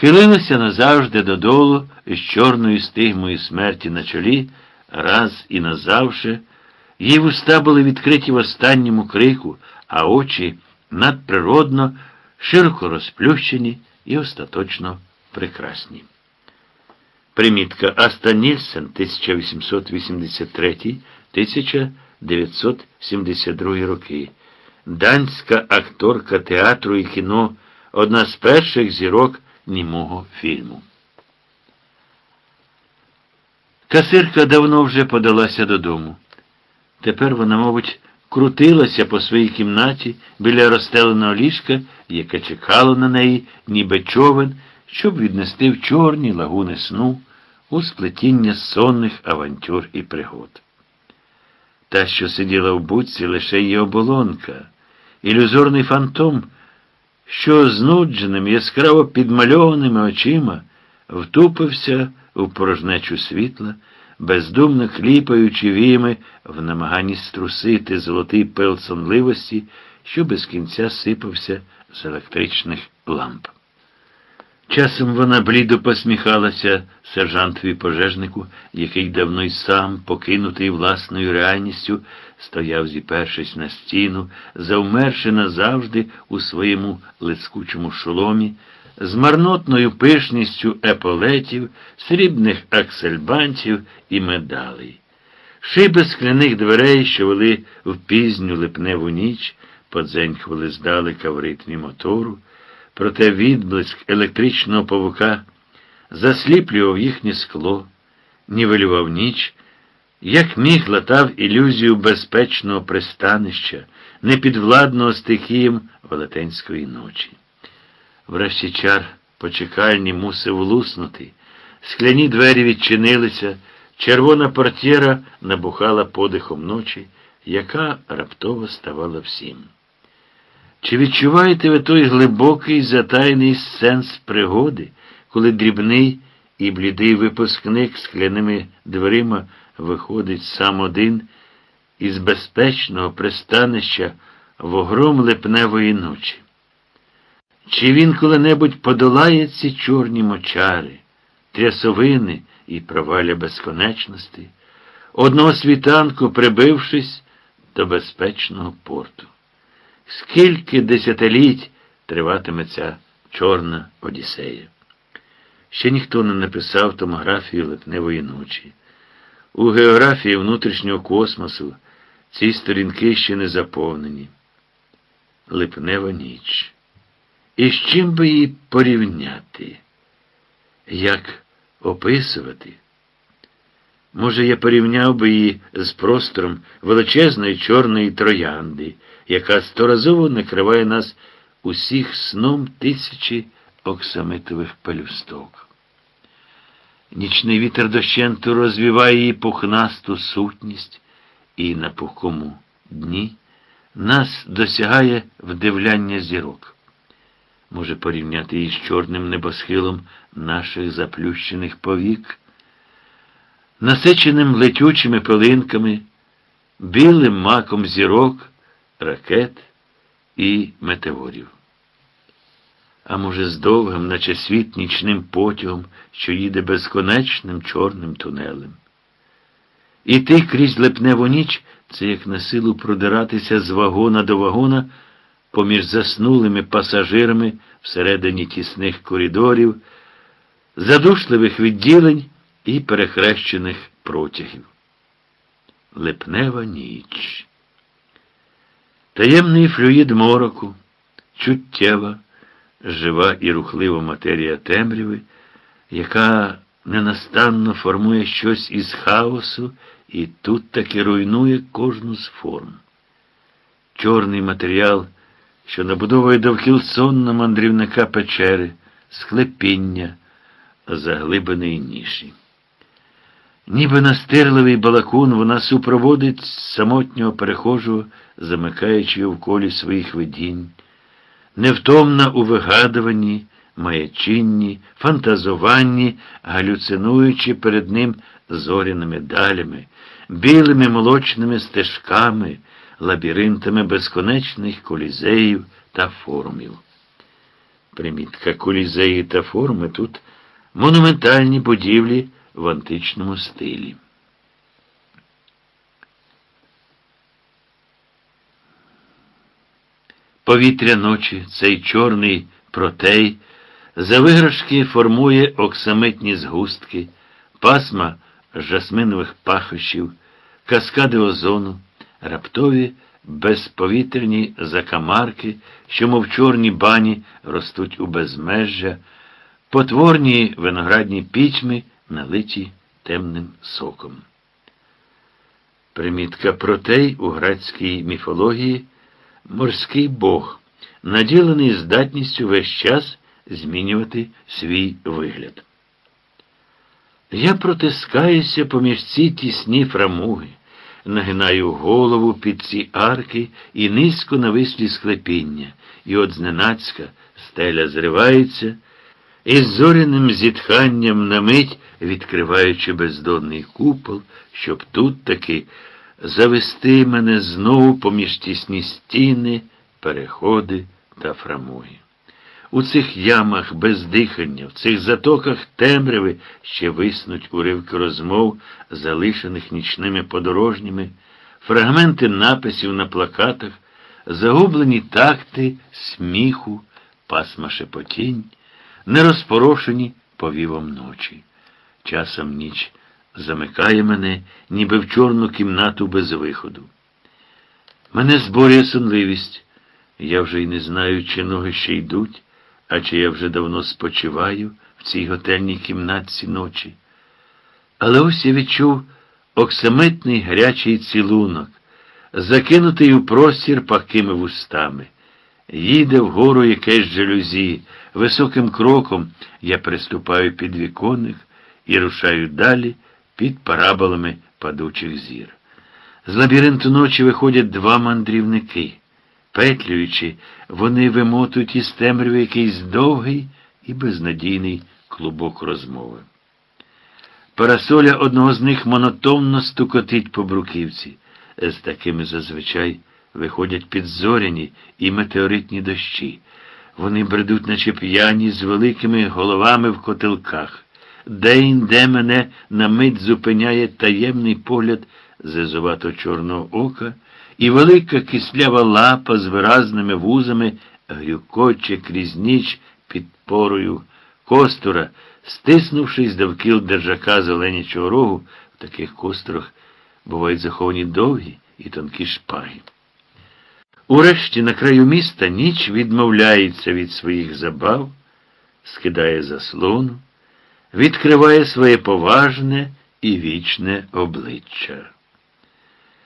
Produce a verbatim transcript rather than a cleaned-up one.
схилилася назавжди додолу з чорною стигмою смерті на чолі, раз і назавше. Її вуста були відкриті в останньому крику, а очі надприродно, широко розплющені і остаточно прекрасні. Примітка. Аста Нільсен, тисяча вісімсот вісімдесят третій — тисяча дев'ятсот сімдесят другий роки. Данська акторка театру і кіно, одна з перших зірок німого фільму. Касирка давно вже подалася додому. Тепер вона, мабуть, крутилася по своїй кімнаті біля розстеленого ліжка, яке чекало на неї, ніби човен, щоб віднести в чорні лагуни сну у сплетіння сонних авантюр і пригод. Та, що сиділа в будці, лише її оболонка, ілюзорний фантом, що знудженими, яскраво підмальованими очима втупився у порожнечу світла, бездумно кліпаючи віями в намаганні струсити золотий пил сонливості, що без кінця сипався з електричних ламп. Часом вона блідо посміхалася сержантові пожежнику, який давно й сам, покинутий власною реальністю, стояв, зіпершись на стіну, завмерши назавжди у своєму лискучому шоломі, з марнотною пишністю еполетів, срібних аксельбантів і медалей. Шиби скляних дверей, що вели в пізню липневу ніч, подзенькували здалека в ритмі мотору, проте відблиск електричного павука засліплював їхнє скло, нівелював ніч, як міг латав ілюзію безпечного пристанища, непідвладного стихіям велетенської ночі. Врешті чар почекальні мусив луснути, скляні двері відчинилися, червона портьєра набухала подихом ночі, яка раптово ставала всім. Чи відчуваєте ви той глибокий, затайний сенс пригоди, коли дрібний і блідий випускник скляними дверима виходить сам один із безпечного пристанища в огром липневої ночі? Чи він коли-небудь подолає ці чорні мочари, трясовини і провалля безконечності, одного світанку прибившись до безпечного порту? Скільки десятиліть триватиме ця чорна одіссея? Ще ніхто не написав томографію липневої ночі. У географії внутрішнього космосу ці сторінки ще не заповнені. Липнева ніч. І з чим би її порівняти? Як описувати? Може, я порівняв би її з простором величезної чорної троянди, яка сторазово накриває нас усіх сном тисячі оксамитових пелюсток. Нічний вітер дощенту розвіває її пухнасту сутність, і на пухкому дні нас досягає вдивляння зірок. Може порівняти її з чорним небосхилом наших заплющених повік, насиченим летючими пилинками, білим маком зірок, ракет і метеорів. А може з довгим, наче світ, нічним потягом, що їде безконечним чорним тунелем. Іти крізь липневу ніч – це як на силу продиратися з вагона до вагона поміж заснулими пасажирами всередині тісних коридорів, задушливих відділень і перехрещених протягів. Липнева ніч. Таємний флюїд мороку, чуттєва, жива і рухлива матерія темряви, яка ненастанно формує щось із хаосу і тут таки руйнує кожну з форм. Чорний матеріал, що набудовує довкіл сонного мандрівника печери, склепіння, заглибаної ніші. Ніби настирливий балакун вона супроводить самотнього перехожого, замикаючи його в колі своїх видінь, невтомна у вигадуванні, маячинні, фантазуванні, галюцинуючи перед ним зоряними далями, білими молочними Примітка: колізеї та форми тут монументальні будівлі в античному стилі. Повітря ночі, цей чорний протей, за виграшки формує оксамитні згустки, пасма жасминових пахощів, каскади озону, раптові безповітряні закамарки, що мов чорні бані ростуть у безмежжя, потворні виноградні пічми, налиті темним соком. Примітка: протей у грецькій міфології – морський бог, наділений здатністю весь час змінювати свій вигляд. Я протискаюся поміж ці тісні фрамуги, нагинаю голову під ці арки і низько навислі склепіння, і от зненацька стеля зривається, і з зоряним зітханням на мить, відкриваючи бездонний купол, щоб тут таки завести мене знову поміж тісні стіни, переходи та фрамуги. У цих ямах без дихання, в цих затоках темряви ще виснуть уривки розмов, залишених нічними подорожніми, фрагменти написів на плакатах, загублені такти сміху, пасма шепотінь, нерозпорошені повівом ночі. Часом ніч замикає мене, ніби в чорну кімнату без виходу. Мене зборює сонливість. Я вже й не знаю, чи ноги ще йдуть, а чи я вже давно спочиваю в цій готельній кімнатці ночі. Але ось я відчув оксамитний гарячий цілунок, закинутий у простір пахкими вустами. Їде вгору якесь жалюзі. Високим кроком я приступаю під віконник і рушаю далі під параболами падучих зір. З лабіринту ночі виходять два мандрівники. Петлюючи, вони вимотують із темряви якийсь довгий і безнадійний клубок розмови. Парасоля одного з них монотонно стукотить по бруківці. З такими зазвичай виходять підзоряні і метеоритні дощі. Вони бредуть, наче п'яні, з великими головами в котелках. Де-інде мене на мить зупиняє таємний погляд зезувато-чорного ока, і велика кислява лапа з виразними вузами грюкоче крізь ніч під порою костура, стиснувшись довкіл держака з оленячого рогу. В таких кострах бувають заховані довгі і тонкі шпаги. Урешті на краю міста ніч відмовляється від своїх забав, скидає заслону, відкриває своє поважне і вічне обличчя.